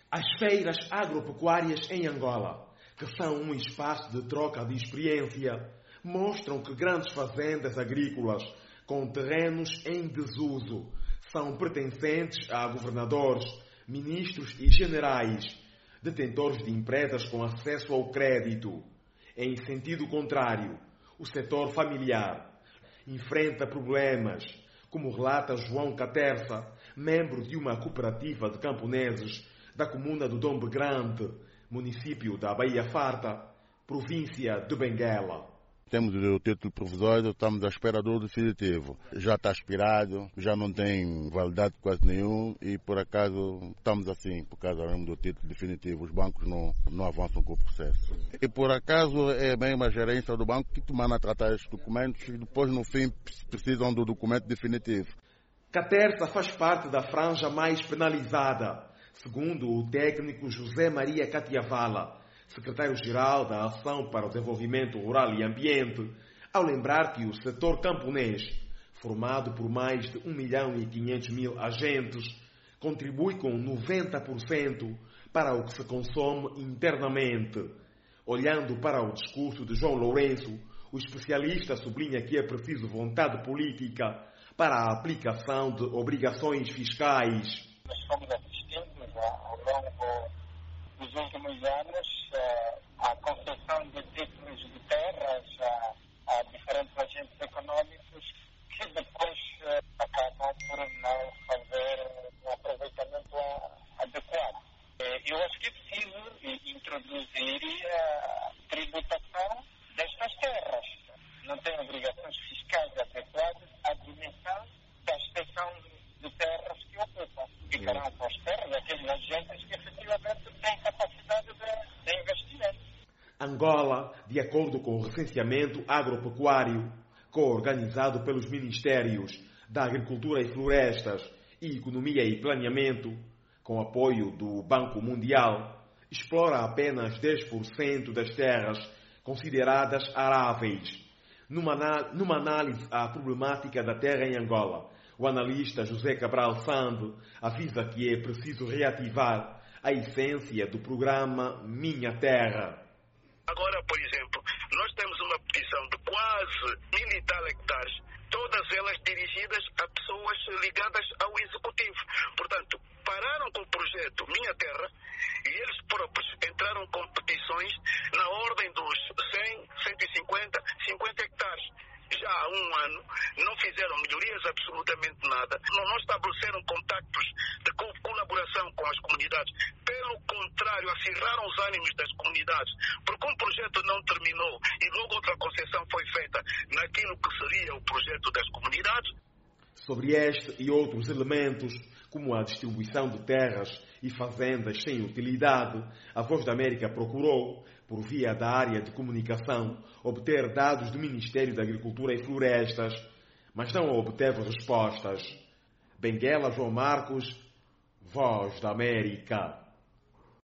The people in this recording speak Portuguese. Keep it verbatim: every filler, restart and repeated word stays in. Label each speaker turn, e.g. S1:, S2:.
S1: As feiras agropecuárias em Angola, que são um espaço de troca de experiência, mostram que grandes fazendas agrícolas com terrenos em desuso são pertencentes a governadores, ministros e generais, detentores de empresas com acesso ao crédito. Em sentido contrário, o setor familiar enfrenta problemas, como relata João Caterça, membro de uma cooperativa de camponeses da comuna do Dombe Grande, município da Baía Farta, província de Benguela.
S2: Temos o título provisório, estamos à espera do definitivo. Já está expirado, já não tem validade quase nenhum e por acaso estamos assim, por causa do título definitivo. Os bancos não, não avançam com o processo. E por acaso é mesmo a gerência do banco que manda tratar estes documentos e depois no fim precisam do documento definitivo.
S1: Caterça faz parte da franja mais penalizada, segundo o técnico José Maria Catiavala, secretário-geral da Ação para o Desenvolvimento Rural e Ambiente, ao lembrar que o setor camponês, formado por mais de um milhão e quinhentos mil agentes, contribui com noventa por cento para o que se consome internamente. Olhando para o discurso de João Lourenço, o especialista sublinha que é preciso vontade política para a aplicação de obrigações fiscais.
S3: Nós fomos assistindo ao longo dos últimos anos a concessão de títulos de terras a, a diferentes agentes econômicos que depois acabam por não fazer um aproveitamento adequado. Eu acho que é preciso introduzir a tributação destas terras. Não tem obrigações fiscais adequadas à dimensão da extensão de terras que ocupam. Ficarão com as terras aqueles agentes que efetivamente têm capacidade de, de investimento.
S1: Angola, de acordo com o recenseamento agropecuário, co-organizado pelos Ministérios da Agricultura e Florestas e Economia e Planeamento, com apoio do Banco Mundial, explora apenas dez por cento das terras consideradas aráveis. Numa, numa análise à problemática da terra em Angola, o analista José Cabral Sande avisa que é preciso reativar a essência do programa Minha Terra.
S4: Agora, por exemplo, nós temos uma petição de quase mil e tal hectares, todas elas dirigidas a pessoas ligadas ao Executivo. Portanto, pararam com o projeto Minha Terra e eles próprios entraram com petições na ordem dos cem, cento e cinquenta, cinquenta hectares. Já há um ano não fizeram melhorias absolutamente nada, não, não estabeleceram contactos de co colaboração com as comunidades. Pelo contrário, acirraram os ânimos das comunidades, porque um projeto não terminou e logo outra concessão foi feita naquilo que seria o projeto das comunidades.
S1: Sobre este e outros elementos, como a distribuição de terras e fazendas sem utilidade, a Voz da América procurou, por via da área de comunicação, obter dados do Ministério da Agricultura e Florestas, mas não obteve respostas. Benguela, João Marcos, Voz da América.